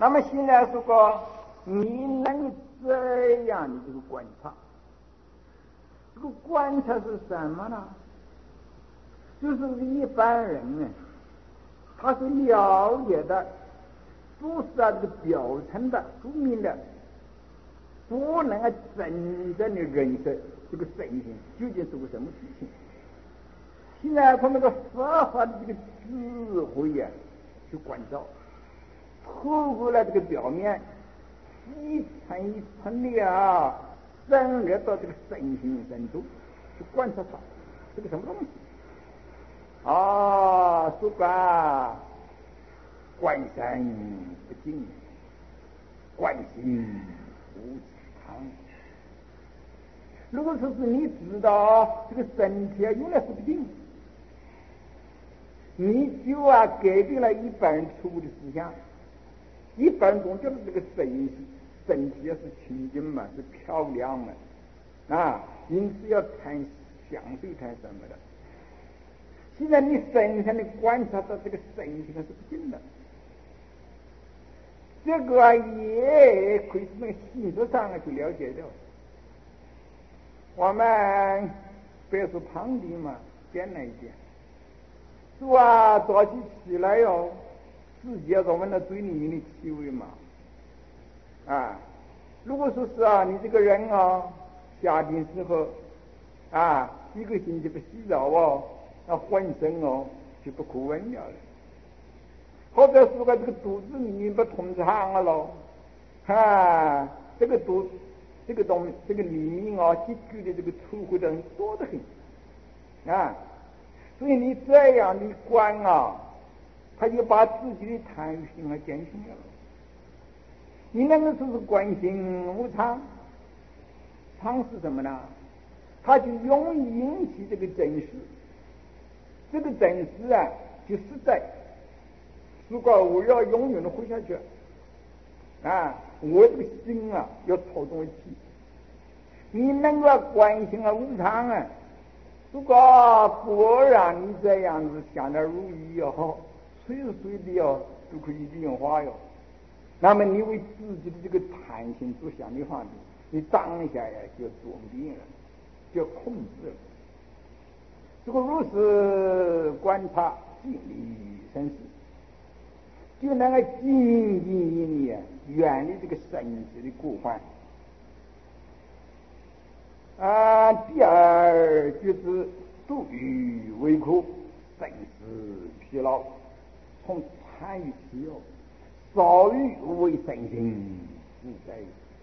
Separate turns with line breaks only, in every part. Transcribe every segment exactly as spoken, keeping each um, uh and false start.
那么现在说过，你能够这样的这个观察，这个观察是什么呢？就是一般人呢，他是了解的，都是啊这个表层的、书面的，不能啊真正的认识这个神性究竟是个什么事情。现在从那个佛法的这个智慧呀、啊、去关照，透过了这个表面，一层一层的啊，深入到这个神性深处去观察它，这个什么东西啊？说吧，观身不净，观心无常。如果说是你知道这个身体啊原来是不净，你就啊改变了一般人错误的思想。一般人总觉得这个身身体啊是清净嘛，是漂亮嘛，啊，因此要谈享受谈什么的。现在你深深的观察到这个身体它是不净的，这个啊也可以从形式上去了解的。我们别说胖的嘛，变了一点，是吧？早起起来哟，直接我们的嘴里面的气味嘛，啊，如果说是啊，你这个人啊，夏天时候啊，一个星期不洗澡哦，那浑身哦就不可闻了了。或者是个这个肚子里面不通畅了喽，啊，这个肚这个东这个里面啊，积聚的这个臭秽的很多得很啊，所以你这样的观啊，他就把自己的贪心啊减轻了。你能够说是观心无常，常是什么呢？他就容易引起这个真实，这个真实啊就实在。如果我要永远的活下去啊，我这个心啊要操纵起，你能够观心啊无常啊，如果果然你这样子想得如意哦，随时随地哦都可以变化哟。那么你为自己的这个贪心所想的话呢，你当下呀就做定了，就控制了。这个如是观察心理生死，就能够静静静的远离这个身体的过患啊。第二就是度欲为苦，生死疲劳，从贪欲起哦，少欲为身心自在。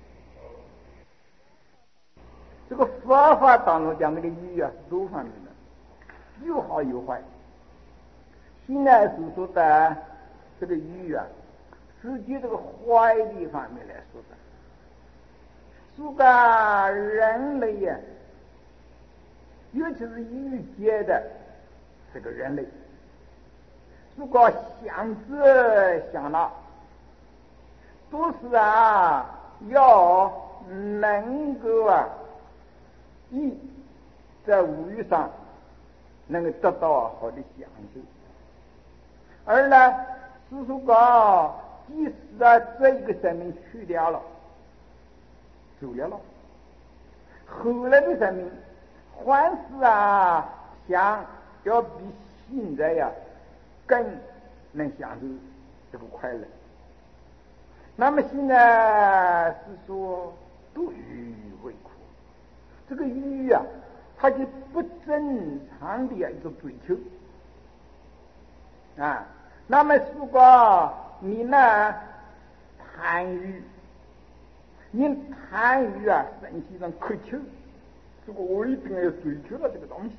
这个佛法当中讲这个欲啊，是多方面的，有好有坏。现在所说的这个欲啊，是就这个坏的方面来说的。说个人类呀、啊，尤其是欲界的这个人类，如果想这想那，都是啊要能够啊一在物欲上能够得到好的享受，而呢是说个即使啊这一个生命去掉了走了了，后来的生命还是啊想要比现在呀、啊、更能享受这个快乐。那么现在是说度欲为苦，这个欲啊它就不正常的一个追求啊。那么如果你呢贪欲，你贪欲啊身体上渴求，这个我一定要追求到这个东西，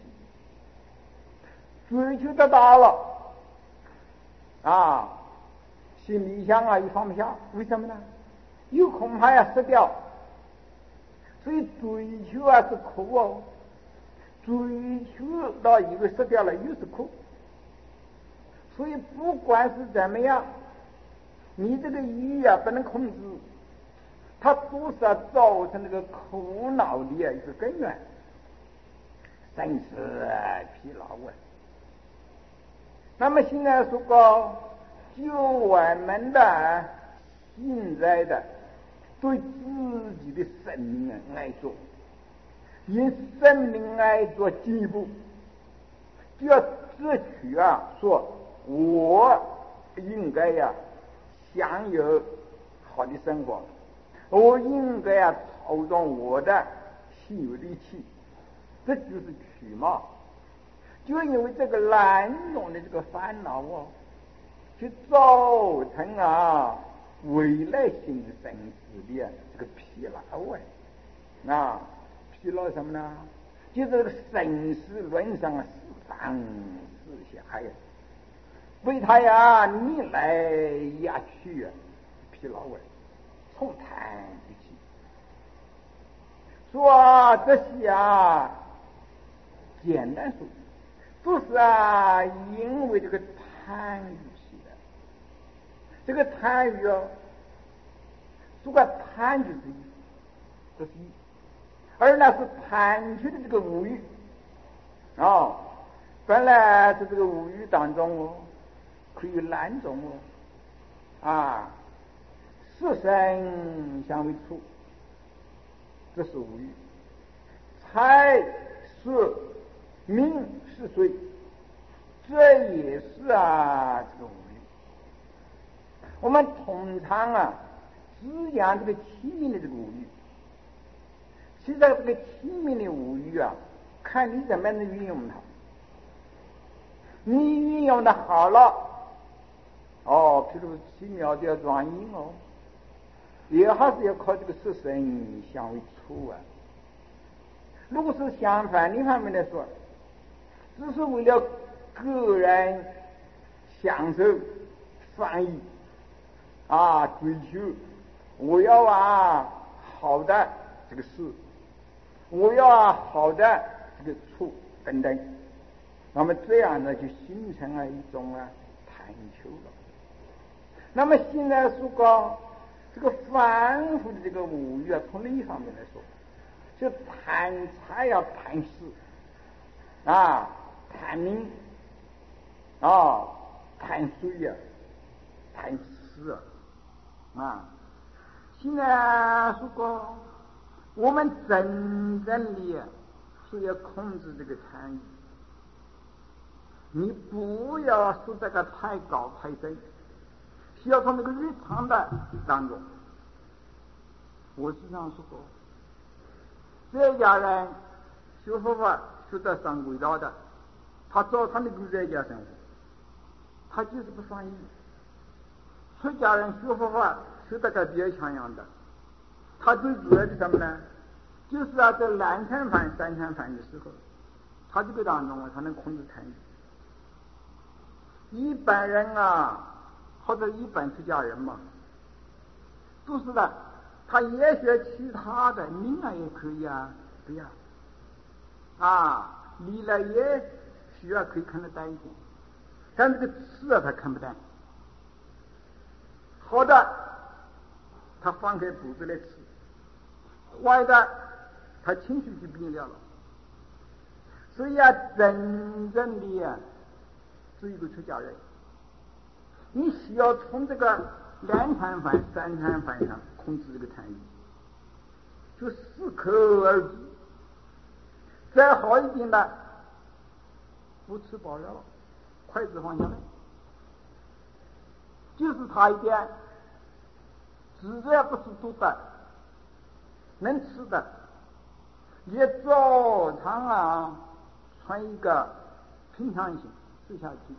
追求得到了啊，心里想啊也放不下，为什么呢？有恐怕要失掉，所以追求啊是苦哦，追求到一个失掉了又是苦，所以不管是怎么样，你这个欲啊不能控制，它都是要造成这个苦恼的一个根源，生死疲劳啊。那么现在说过，就我们的现在的对自己的生命来做，因生命来做进一步，就要自取啊，说我应该呀、啊、享有好的生活，我应该呀、啊、操纵我的心有力气，这就是取嘛。就因为这个懒惰的这个烦恼哦，就造成啊未来性的生死的这个疲劳啊，啊疲劳什么呢？就是这个生死论上啊，是上是下呀，为他呀你来压去啊，疲劳啊，从谈不起。说啊这些啊，简单说，都是啊，因为这个贪欲起的。这个贪欲哦，如果贪就是一，这是一，而那是贪取的这个无欲哦。本来在这个无欲当中哦，可以两种哦，啊，色身相为处，这是无欲；财色名是罪，这也是啊这个无欲。我们通常啊滋养这个器皿的这个无欲，其实这个器皿的无欲啊，看你怎么样的运用它。你运用的好了，哦，譬如奇妙的要转阴哦，也还是要靠这个色身相为处啊。如果是相反的方面来说，只是为了个人享受放逸啊，追求我要啊好的这个事，我要啊好的这个处等等，那么这样呢就形成了一种啊贪求了。那么现在说过这个反复的这个无欲啊，从另一方面来说，就贪财要贪势啊，贪名啊，贪水呀、啊，贪吃啊，啊，现在说过我们真正的是要控制这个贪欲，你不要说这个太高太深，需要从这个日常的当中。我经常说过，这家人学佛法学得上轨道的，他照他那个在家生活，他就是不放逸；出家人学佛法学得个比较像样的，他最主要的什么呢？就是啊，在两餐饭、三餐饭的时候，他这个当中啊，他能控制贪欲。一般人啊，或者一般出家人嘛，都是的，他也学其他的，名啊也可以啊，对呀，啊，离了也许啊可以看得淡一点，但这个吃啊他看不淡。好的，他放开肚子来吃；坏的，他情绪就变了了。所以啊，真正的啊，是一个出家人，你需要从这个两餐饭、三餐饭上控制这个贪欲，就适可而止。再好一点的，不吃饱了，筷子放下来，就是差一点，只要不是多的，能吃的，也照常啊，穿一个平常心吃下去。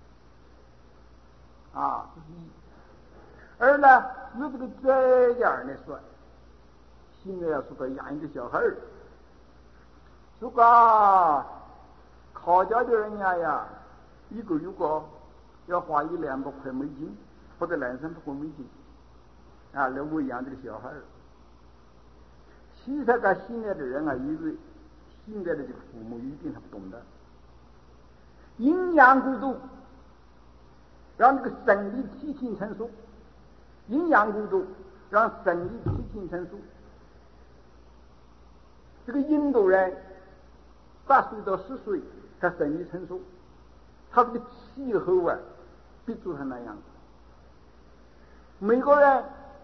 啊，这是一。而呢，有这个这样来说，现在要说到养一个小孩儿，如果考教的人家呀，一个月个要花一两百块美金，或者两三百块美金，啊，来喂养这个小孩儿。其实个现在的人啊，因为现在的这个父母一定他不懂的，营养过度，让这个生理体型成熟，营养过度让生理体型成熟。这个印度人八岁到十岁他生理成熟，他这个气候啊逼住他那样。美国人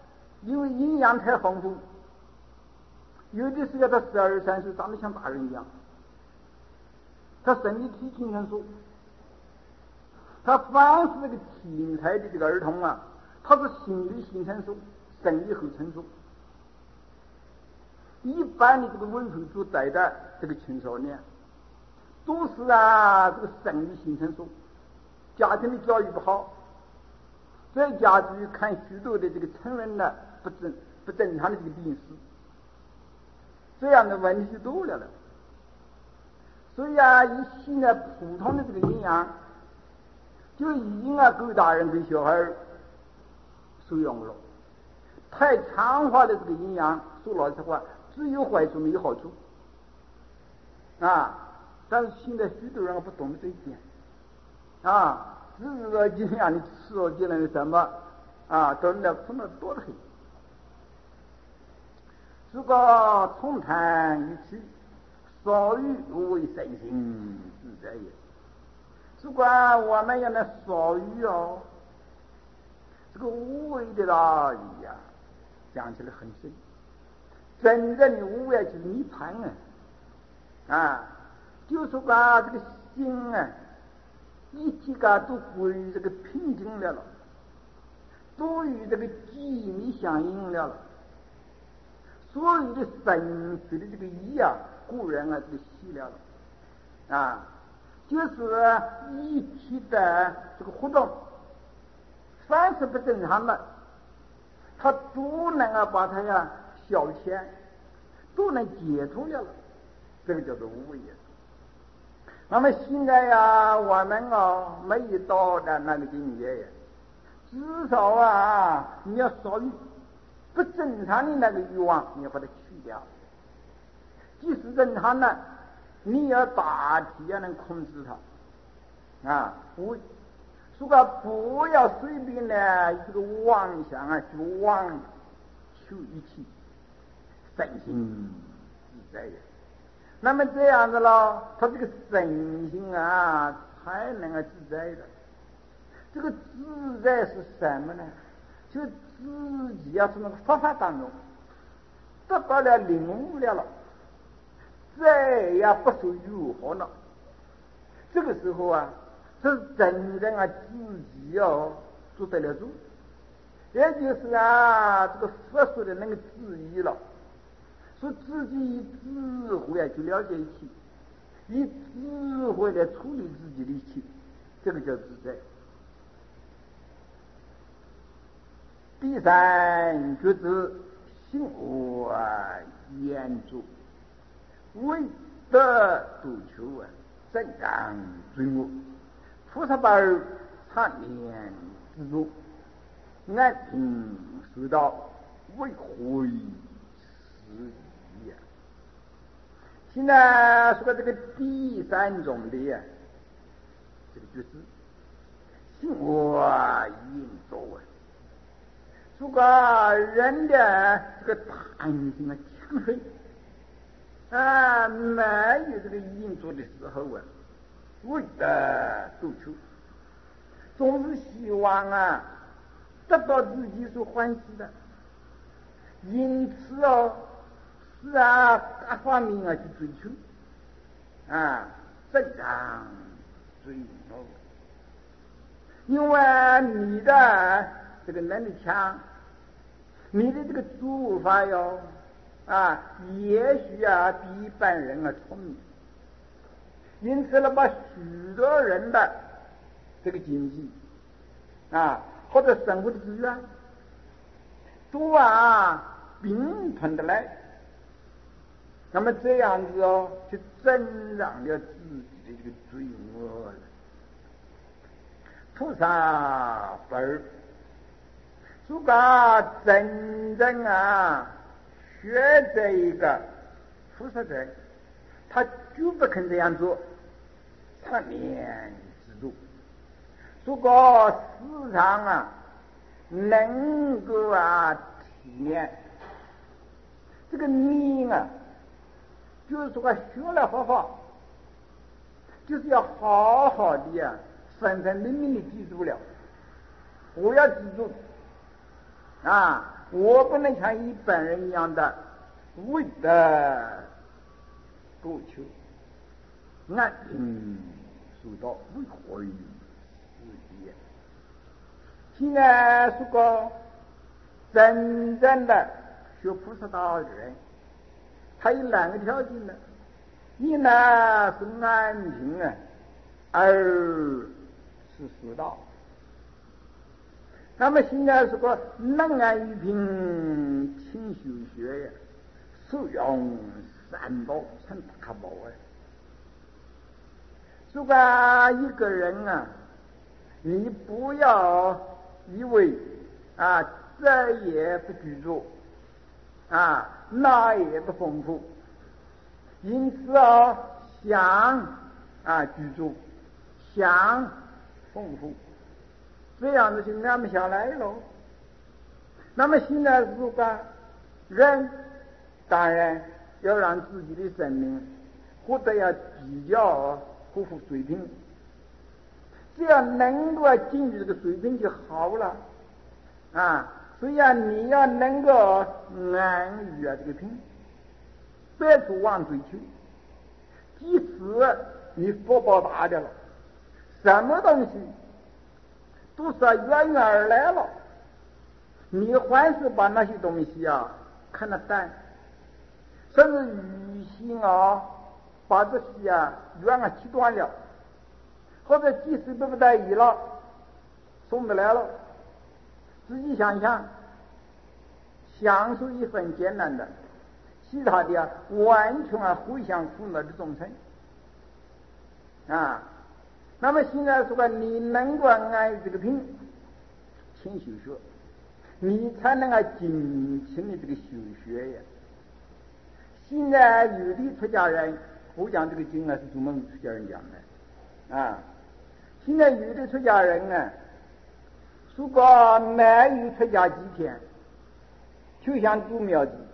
因为营养太丰富，有的时候他十二三岁长得像大人一样，他生理体形成熟，他反是这个青菜的这个儿童啊，他是心理性成熟，生理后成熟。一般的这个委会所带的这个青少年，都是啊这个生理性成熟，家庭的教育不好，再加之看许多的这个成人的不正不正常的这个病史，这样的问题就多了了。所以啊，一现在普通的这个营养就已经啊够大人给小孩受用了。太强化的这个营养，说老实话，只有坏处没有好处啊。但是现在许多人不懂得这一点啊，只是说尽量的吃了尽量的什么啊，都那碰到多的很。如果从谈一起，少欲无为身心自在也。如果我们要那少欲哦，这个无为的道理呀，讲起来很深。真正的无为就是涅槃啊，啊，就是把这个心啊，一体个都归这个平静了了，都与这个机密相应了了。所有的生死的这个意啊，固然啊这个细了了，啊，就是一体的这个活动，凡是不正常的，他都能啊把它呀消遣，都能解除了了，这个叫做无为也。那么现在呀，我们啊没有到的那个境界呀，至少啊你要少欲，不正常的那个欲望你要把它去掉。即使正常的，你要大体要能控制它啊，不，如果不要随便的这个妄想啊去妄求一切，身心自在呀。那么这样子咯，他这个身心啊才能够自在的。这个自在是什么呢？就自己要从那个佛法当中得到了领悟了了，再也不受诱惑了。这个时候啊，这是真正啊自己哦做得了主，也就是啊这个佛说的那个自义了。说自己以智慧啊去了解一切，以智慧来处理自己的一切，这个叫自在。第三觉知心无言足，为德度求啊，正当罪恶，菩萨宝常念自如，安平受道，为慧是义啊。现在说这个第三种的呀、啊，这个就是心无言足啊。如果人的这个贪心啊强盛啊，没有这个因做的时候啊，为的度求，总是希望啊得到自己所欢喜的，因此哦是啊各方面啊去追求啊正当追求，因为你的这个能力强，你的这个做法哟啊，也许啊比一般人啊聪明，因此呢，把许多人的这个经济啊或者生活的资源都啊并吞的来，那么这样子哦，就增长了自己的这个罪恶了。菩萨本儿如果真正啊学这一个菩萨者，他就不肯这样做，常念自度。如果时常啊能够啊体验这个念啊，就是说学了佛法，就是要好好的啊分分明明的记住了，我要记住啊， 我不能像一般人一样的为的不求，安贫受道为何于无也？现在说个真正的学菩萨道的人，他有两个条件呢，一呢是安贫啊，二是受道。那么现在是个能安于贫，勤修学呀，受用三宝成大宝啊。如果一个人啊，你不要以为啊这也不居住啊那也不丰富，因此啊想啊居住，想丰富，这样子就安不下来喽。那么现在如果人当然要让自己的生命或者要比较恢复水平，只要能够进入这个水平就好了啊。所以啊，你要能够安于啊这个平，别处妄追求，即使你福报大的了，什么东西都是远远而来了，你还是把那些东西啊看得淡，甚至于心啊把这些啊远啊切断了，或者即使不不在意了，送得来了，自己想想，享受一份艰难的，其他的啊完全啊回向苦恼的众生啊。那么现在说你能够安这个平，勤修学，你才能够尽情的这个修学呀。现在有的出家人，我讲这个经啊是专门出家人讲的啊。现在有的出家人啊，如果没有出家几天，就像读妙经，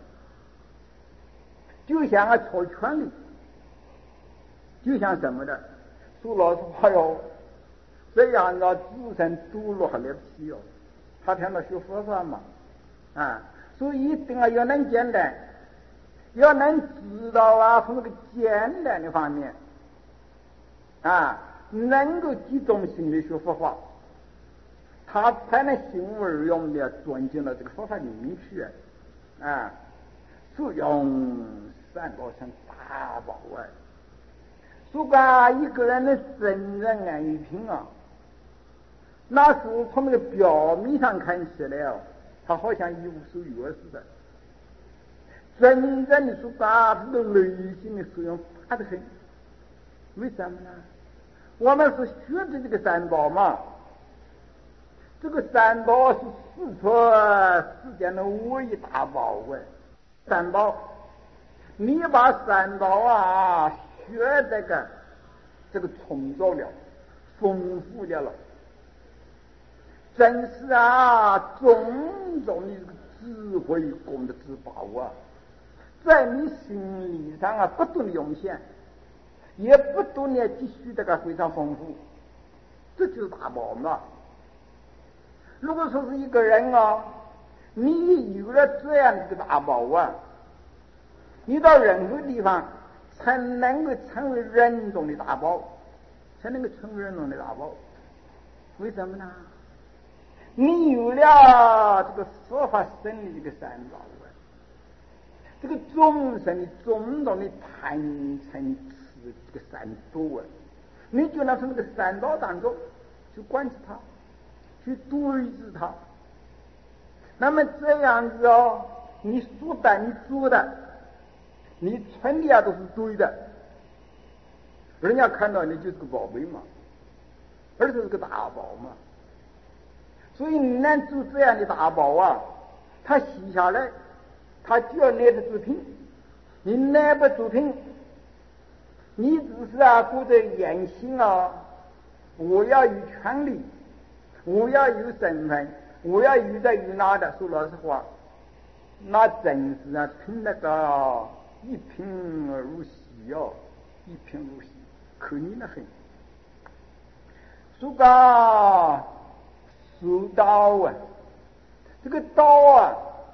就像啊抄权力，就像什么的，说老实话哟，这样的自身堕落还来不及哟。他听到学佛法嘛啊，所以一定啊要能简单，要能知道啊从这个简单的方面啊，能够集中心里学佛法，他才能心无二用的钻进了这个佛法里面去啊。受用三宝成大宝啊！如果一个人的真正安于平啊，那是从那个表面上看起来哦，他好像一无所有似的。真正的说他的内心的受用大得很。为什么呢？我们是学的这个三宝嘛，这个三宝是世出世间的唯一大宝啊！三宝，你把三宝啊学这个这个充足了，丰富了了，真是啊种种的这个智慧功德之宝啊，在你心理上啊不断的涌现，也不断的继续这个非常丰富，这就是大宝嘛。如果说是一个人啊，你有了这样的一个大宝啊，你到任何地方才能够成为人中的大宝，才能够成为人中的大宝。为什么呢？你有了这个佛法生的这个三宝啊，这个众生的种种的贪嗔痴这个三毒啊，你就能从这个三宝当中去观察它，去对治它。那么这样子哦，你说的你做的你存的啊都是对的，人家看到你就是个宝贝嘛，而且是个大宝嘛。所以你能做这样的大宝啊，他洗下来他就要耐得住品，你耐不住品，你只是啊顾着言行啊，我要有权利，我要有身份，我要有这有那的，说老实话，那真是啊凭那个一贫如洗哦，一贫如洗，可怜得很。说个修道啊，这个道啊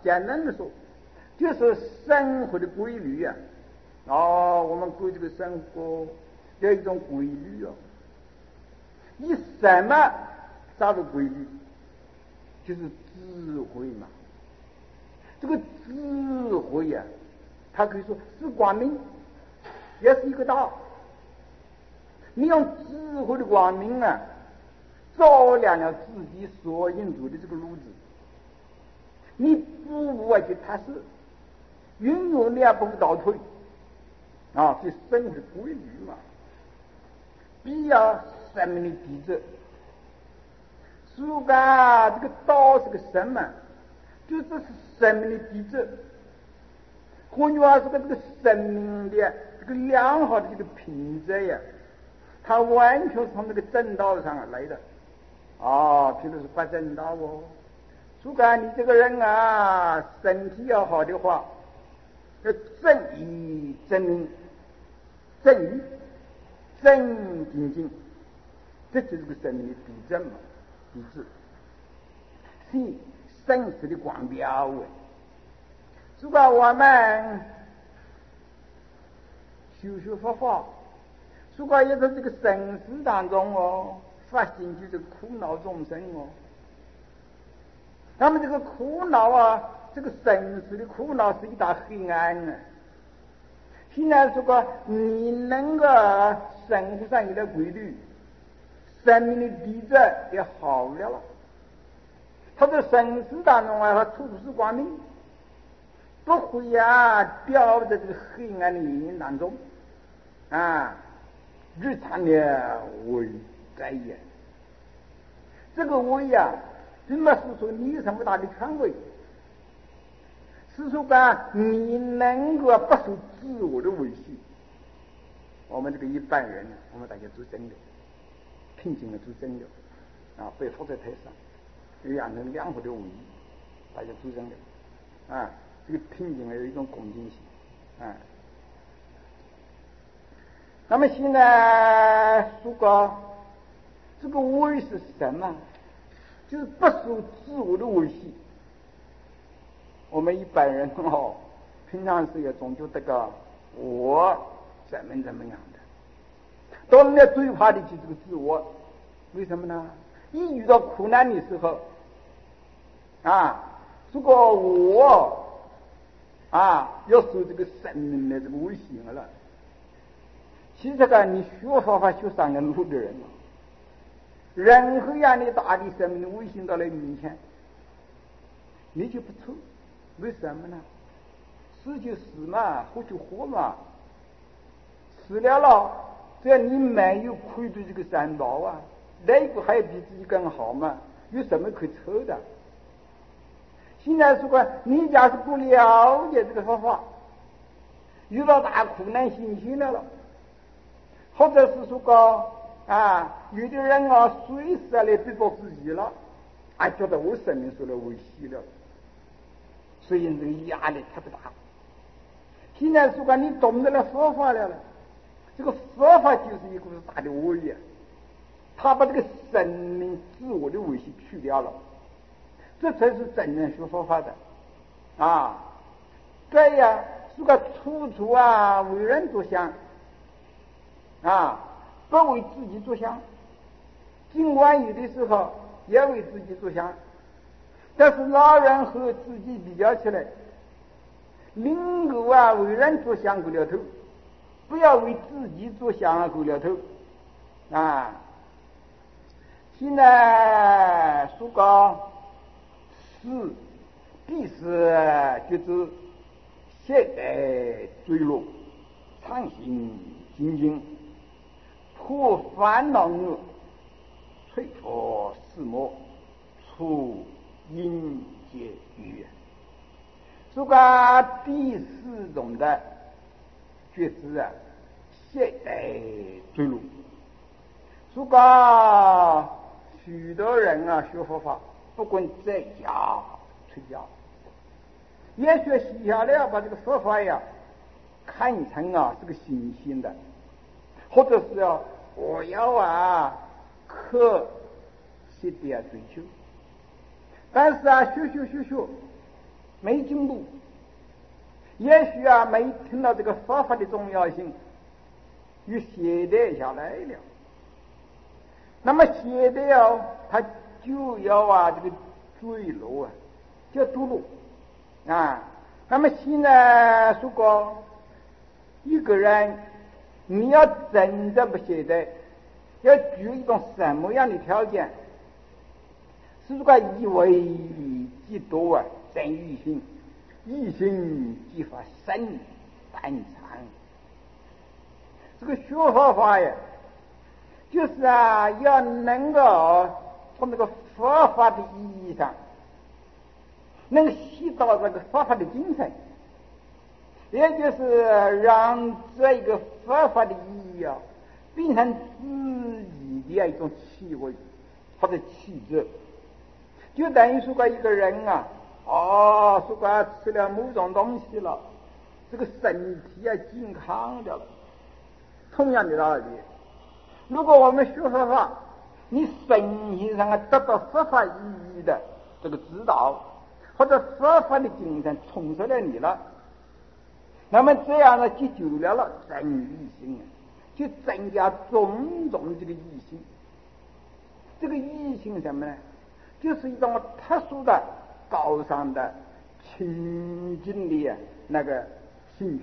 简单的说，就是生活的规律啊。哦，我们过这个生活有一种规律哦。以什么找到规律？就是智慧嘛。这个智慧啊，它可以说是光明，也是一个道。你用智慧的光明啊，照亮了自己所应走的这个路子，你不会去踏实，永远你也不会倒退啊！这生活的规律嘛，必要生命的底子。如果这个道是个什么？就这是生命的底子。换句话说，这个生命的这个良好的这个品质呀，它完全是从这个正道上来的啊。譬如是发正道哦。如果你这个人啊，身体要好的话，要正义正命、正义、正精进，这就是个生命的底子嘛，底子是生死的光标哎。如果我们修修佛法，如果也在这个生死当中哦，发现就这个苦恼众生哦，那么这个苦恼啊，这个生死的苦恼是一大黑暗啊。现在如果你能够生活上有点规律，生命的底子也好了了，他在生死当中啊，他处处是光明，不会啊掉在这个黑暗的阴影当中啊，日常的为在也。这个为呀、啊，并不是说你有什么大的权威，是说啊，你能够不受自我的维系。我们这个一般人，我们大家做真的，平静的做真的啊，不要放在台上，养成良好的武艺，大家做真的啊。这个平静有一种恭敬心啊。那么现在说个这个维是什么？就是不受自我的维系。我们一般人哦，平常时也总觉得个我怎么怎么样的，到人家最怕的就是这个自我。为什么呢？一遇到苦难的时候啊，如果我啊要受这个生命的这个威胁了，其实个你学佛法学三个路的人嘛，任何样的大的生命的威胁到了面前，你就不错。为什么呢？死就死嘛，活就活嘛。死了了，只要你没有愧对这个三宝啊，那个还有比自己更好嘛？有什么可抽的？现在说过，你假是不了解这个佛法，遇到大苦难辛辛了了，或者是说过啊，有的人啊，随时来逼迫自己了，啊，觉得我生命受了威胁了。所以这个压力特别大。现在说你懂得了佛法了，这个佛法就是一个大的威严，他把这个生命自我的维系去掉了，这才是真正学佛法的啊。对呀，如果处处啊为人着想啊，不为自己着想，尽管有的时候也为自己着想，但是老人和自己比较起来，能够啊为人着想过了头，不要为自己着想啊过了头啊。现在说个是必是就是现代坠落，畅行精进，破烦恼恶，摧佛四魔，除阴结语。这个第四种的觉知啊，现代坠落。这个许多人啊学佛法，不管在家出家，也学习下来要把这个佛法呀看成啊是个新鲜的，或者是要、啊、我要啊科学的追求。但是啊，学学学学， 没进步，也许啊没听到这个佛法的重要性，又懈怠下来了。那么懈怠哦，他就要啊这个坠落啊，就要堕落啊。那么现在如果一个人你要真的不懈怠，要具一种什么样的条件？是个以为即多啊，生于心，一心即发生胆常。这个学佛法呀，就是啊，要能够从这个佛法的意义上，能够吸到这个佛法的精神，也就是让这一个佛法的意义啊，变成自己的一种气味或者气质。就等于说个一个人啊，哦，说个吃了某种东西了，这个身体啊健康的了。同样的道理，如果我们学佛法，你身心上啊得到佛法意义的这个指导，或者佛法的精神充实了你了，那么这样呢就久了了真义心，就增加种种这个义心。这个义心什么呢？就是一种特殊的、高尚的、清净的那个兴趣。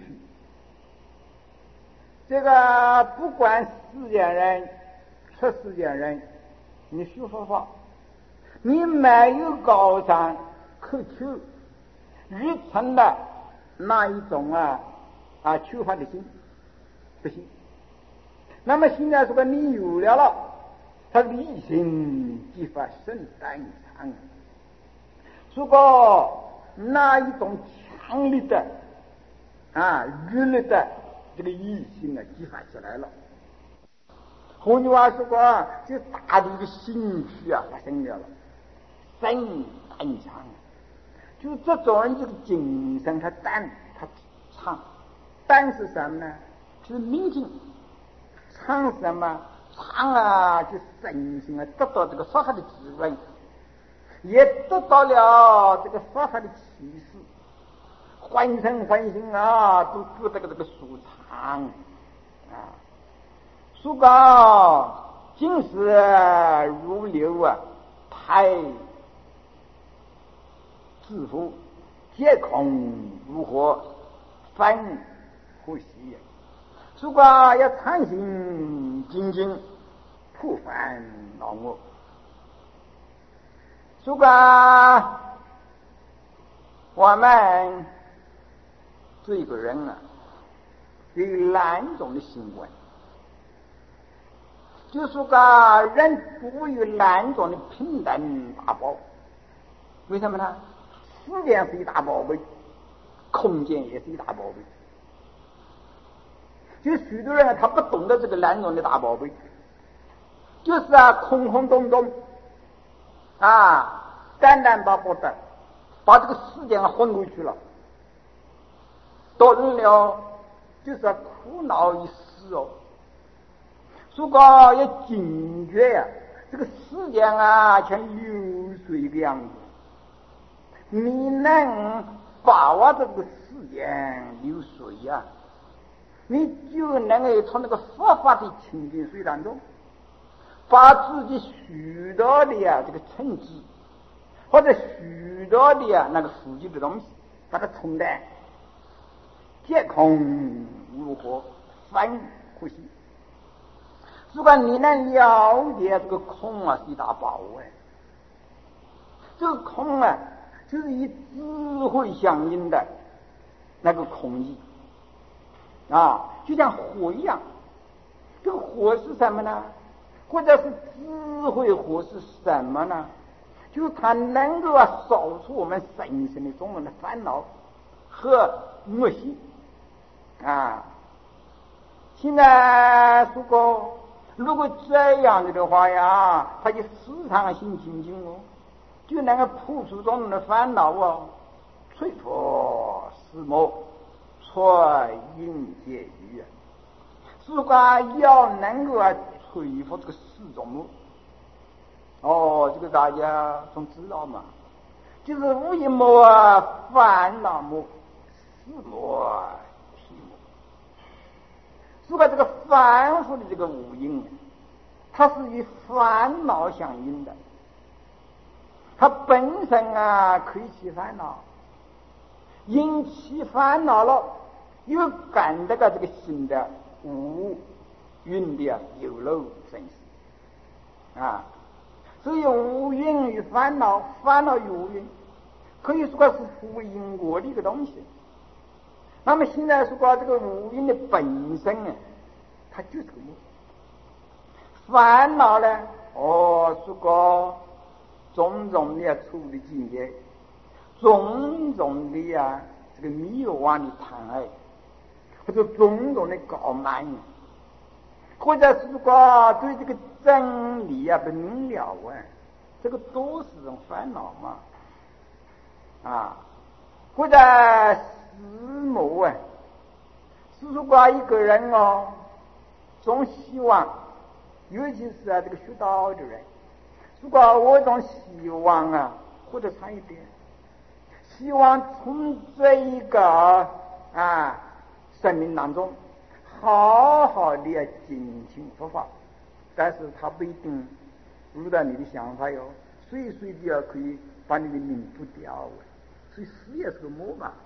这个不管世间人、出世间人，你学佛法，你没有高尚、渴求、日常的那一种啊啊求法的心，不行。那么现在说个你有了了。他理性即发生胆常，如果那一种强烈的啊热烈的这个意性啊激发起来了，换句话说过，就大的一个兴趣啊发生了了，生胆常，就这种人这个精神，他胆他常，胆是什么呢？就是明镜，常是什么？常啊，就身心啊，得到这个佛法的滋润，也得到了这个佛法的启示，浑身浑心啊，都觉得这个这个舒畅啊，苏高尽是如流啊，太自负，皆空如火，翻呼吸。如果要参行精进，破烦恼我。如果我们这个人啊，有两种的行为，就说个人不有两种的平等大宝。为什么呢？时间是一大宝贝，空间也是一大宝贝。就许多人啊，他不懂得这个两种的大宝贝，就是啊，空空洞洞啊，单单巴巴的，把这个时间啊混过去了，到了就是啊苦恼一时哦。如果要警觉呀、啊，这个时间啊像流水的样子，你能把握这个时间流水呀、啊，你就能够从那个佛法的清净水当中，把自己许多的呀、啊、这个成绩，或者许多的呀、啊、那个腐朽的东西，把它冲淡，皆空如火，翻呼吸。如果你能了解这个空啊，是一大宝哎。这个空啊，就是以智慧相应的那个空意啊，就像火一样。这个火是什么呢？或者是智慧火是什么呢？就是它能够啊扫除我们身心的种种的烦恼和恶习啊。现在如果如果这样子的话呀，他就时常心清净哦，就能够破除种种的烦恼哦，摧佛思魔，传因解语啊。如果要能够啊摧伏这个四种魔，哦，这个大家总知道嘛。 就是无一魔啊，烦恼魔，四魔体魔。如果这个反复的这个无因，它是与烦恼相应的，它本身啊可以起烦恼，因起烦恼了，又感得个这个心的无蕴的啊有漏生死啊，所以无蕴与烦恼，烦恼与无蕴，可以说是互为因果的一个东西。那么现在说这个无蕴的本身啊，它就是个魔。烦恼呢，哦，说个种种的错误的境界，种种的呀这个迷惘的贪爱，或者种种的傲慢，或者是说对这个真理啊不明了啊，这个都是种烦恼嘛啊，或者思谋啊，是如果一个人哦，总希望，尤其是啊这个学道的人，如果我总希望啊，或者差一点，希望从这一个啊生命当中好好的进行佛法，但是他不一定รู้到你的想法哟，随随地可以把你的命不掉，所以死也是个魔嘛。